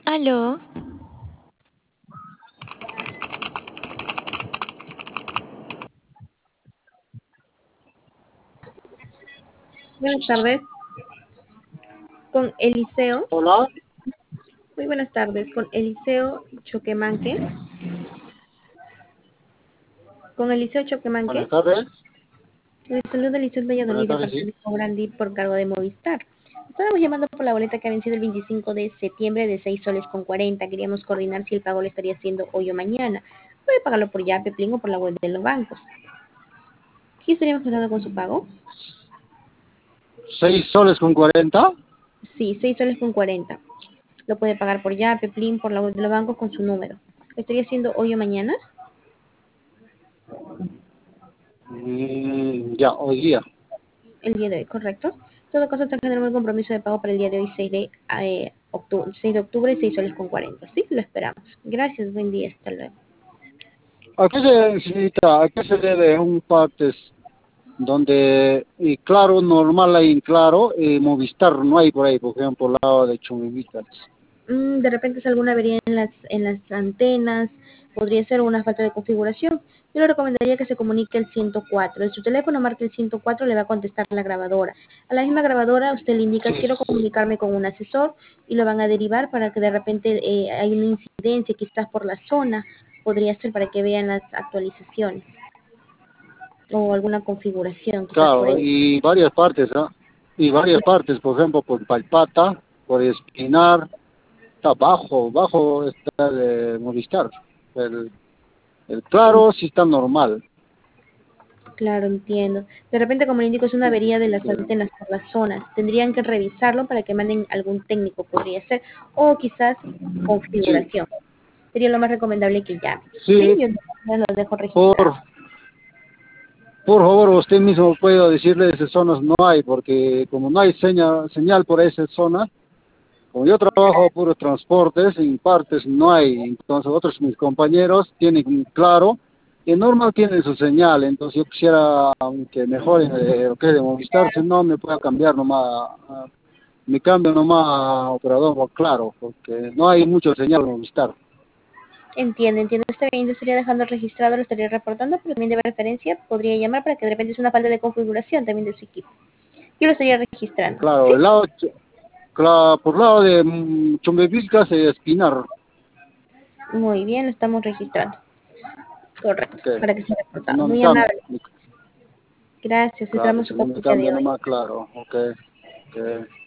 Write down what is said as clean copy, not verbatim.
Aló, Buenas tardes, con Eliseo. Hola, Muy buenas tardes, con Eliseo Choquemanque. Con Eliseo buenas Choquemanque. tardes. Les saluda Eliseo Buenas Valladolid de tardes, parte sí. de Cobrandi por cargo de Movistar. Estábamos llamando por la boleta que ha vencido el 25 de septiembre de 6 soles con 40. Queríamos coordinar si el pago le estaría haciendo hoy o mañana. Puede pagarlo por Yape, Plin o por la web de los bancos. ¿Qué estaríamos pasando con su pago? 6 soles con 40. Sí, 6 soles con 40. Lo puede pagar por Yape, Plin, por la web de los bancos con su número. ¿Lo estaría haciendo hoy o mañana? Ya, hoy día. El día de hoy, ¿correcto? En todo caso, está generando el compromiso de pago para el día de hoy, 6 de octubre, 6 soles con 40. Sí, lo esperamos. Gracias, buen día, hasta luego. ¿A qué se necesita? ¿A qué se debe un partes donde y claro, normal hay en claro, Movistar no hay por ahí, por ejemplo, por el lado de Chumbivilcas? De repente es alguna avería en las antenas, podría ser una falta de configuración. Yo le recomendaría que se comunique el 104. En su teléfono marque el 104, le va a contestar la grabadora. A la misma grabadora usted le indica, Sí. quiero comunicarme con un asesor y lo van a derivar para que de repente hay una incidencia, quizás por la zona, podría ser para que vean las actualizaciones o alguna configuración, quizás por Claro, eso. y varias partes, ¿ah? Y varias partes, por ejemplo, por Palpata, por Espinar, está bajo está de Movistar. El, el claro sí está normal. Claro, entiendo. De repente, como le indico, es una avería de las Sí. antenas por las zonas. Tendrían que revisarlo para que manden algún técnico, podría ser, o quizás Sí. configuración. Sería lo más recomendable que llame. Sí, Sí, yo ya lo dejo por, registrado. por favor, usted mismo puede decirle esas zonas no hay, porque como no hay señal por esas zonas, como yo trabajo puro transportes, en partes no hay, entonces otros mis compañeros tienen claro, que normal tienen su señal, entonces yo quisiera que mejoren lo que es de Movistar, si no me pueda cambiar nomás, me cambio nomás a operador por claro, porque no hay mucho señal en Movistar. Entiendo, entiendo. Está bien, yo estaría dejando registrado, lo estaría reportando, pero también de referencia podría llamar para que de repente es una falta de configuración también de su equipo. Yo lo estaría registrando. Claro, ¿Sí? por lado de Chumbevilcas y Espinar. Muy bien, lo estamos registrando. Correcto, Ok. para que sea Si reportado. no me Muy cambio, amable. Gracias, claro, esperamos si su no me consulta de cambio hoy. nomás, claro. Ok. Ok.